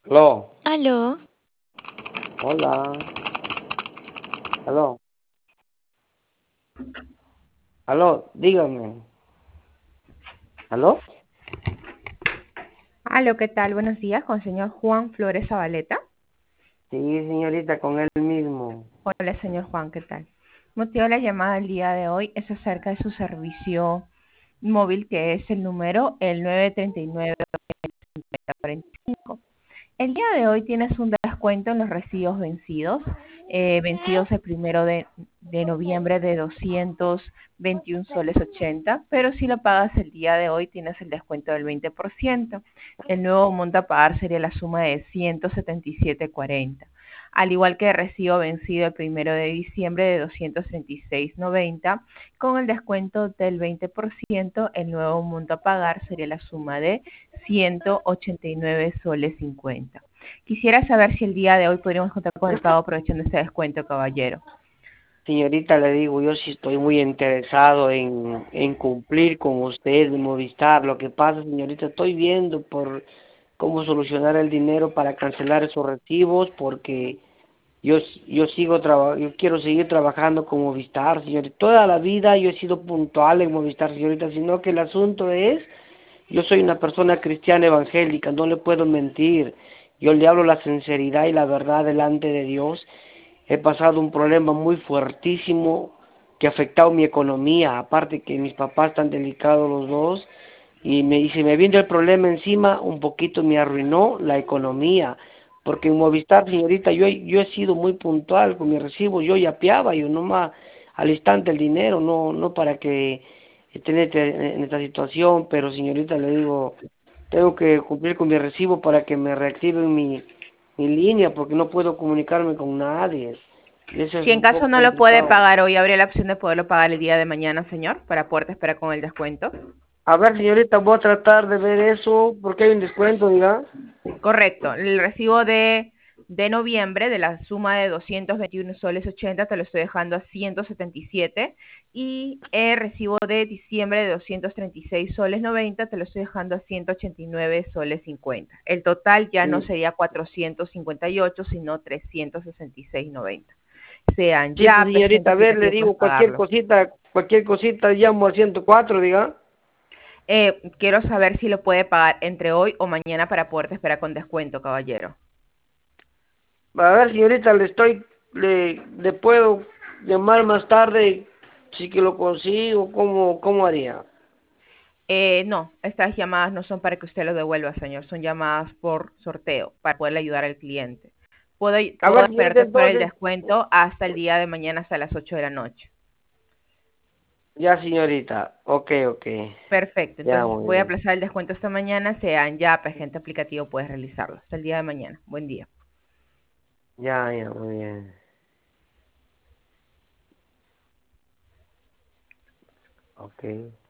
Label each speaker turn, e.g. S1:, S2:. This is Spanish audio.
S1: Aló,
S2: Aló,
S1: hola, aló, aló, dígame, aló.
S3: Aló, ¿qué tal? Buenos días, con el señor Juan Flores Zabaleta.
S1: Sí, señorita, con él mismo.
S3: Hola, señor Juan, ¿qué tal? Motivo de la llamada del día de hoy es acerca de su servicio móvil, que es el número el 939-45. El día de hoy tienes un descuento en los recibos vencidos, vencidos el primero de noviembre de 221 soles 80, pero si lo pagas el día de hoy tienes el descuento del 20%. El nuevo monto a pagar sería la suma de 177,40. Al igual que el recibo vencido el primero de diciembre de 236,90, con el descuento del 20%, el nuevo monto a pagar sería la suma de 189 soles 50. Quisiera saber si el día de hoy podríamos contar con el pago aprovechando ese descuento, caballero.
S1: Señorita, le digo, yo sí estoy muy interesado en cumplir con usted, de Movistar. Lo que pasa, señorita, estoy viendo por cómo solucionar el dinero para cancelar esos recibos, porque yo, yo quiero seguir trabajando con Movistar, señorita. Toda la vida yo he sido puntual en Movistar, señorita, sino que el asunto es, yo soy una persona cristiana evangélica, no le puedo mentir. Yo le hablo la sinceridad y la verdad delante de Dios. He pasado un problema muy fuertísimo que ha afectado mi economía, aparte que mis papás están delicados los dos, y se me viene el problema encima, un poquito me arruinó la economía, porque en Movistar, señorita, yo he sido muy puntual con mi recibo, yo yapeaba, yo nomás al instante el dinero, no para que esté en esta situación, pero señorita, le digo, tengo que cumplir con mi recibo para que me reactiven mi línea, porque no puedo comunicarme con nadie, y eso es
S3: Si en
S1: un
S3: caso
S1: poco
S3: no lo puede
S1: complicado.
S3: pagar hoy, ¿habría la opción de poderlo pagar el día de mañana, señor? Para poder esperar con el descuento.
S1: A ver, señorita, voy a tratar de ver eso, porque hay un descuento, diga.
S3: Correcto. El recibo de noviembre de la suma de 221 soles 80 te lo estoy dejando a 177 y el recibo de diciembre de 236 soles 90 te lo estoy dejando a 189 soles 50. El total ya no
S1: Sí,
S3: sería 458 sino 366,90. Sean
S1: sí, pues
S3: ya agente
S1: señorita, a ver, le
S3: aplicativo, puedes
S1: digo,
S3: pagarlo.
S1: cualquier cosita llamo al 104, diga.
S3: Quiero saber si lo puede pagar entre hoy o mañana para poderte esperar con descuento, caballero.
S1: A ver, señorita, le puedo llamar más tarde, si que lo consigo, cómo haría?
S3: No, estas llamadas no son para que usted lo devuelva, señor, son llamadas por sorteo, para poderle ayudar al cliente. Puedo,
S1: A
S3: puedo
S1: ver, señorita,
S3: esperarte por el
S1: entonces,
S3: descuento hasta el día de mañana, hasta las 8 de la noche.
S1: ya, señorita, ok,
S3: Perfecto,
S1: ya,
S3: entonces
S1: muy
S3: voy a
S1: bien,
S3: aplazar el descuento esta mañana, sean ya agente aplicativo, puedes realizarlo. Hasta el día de mañana. Buen día.
S1: ya, muy bien, ok.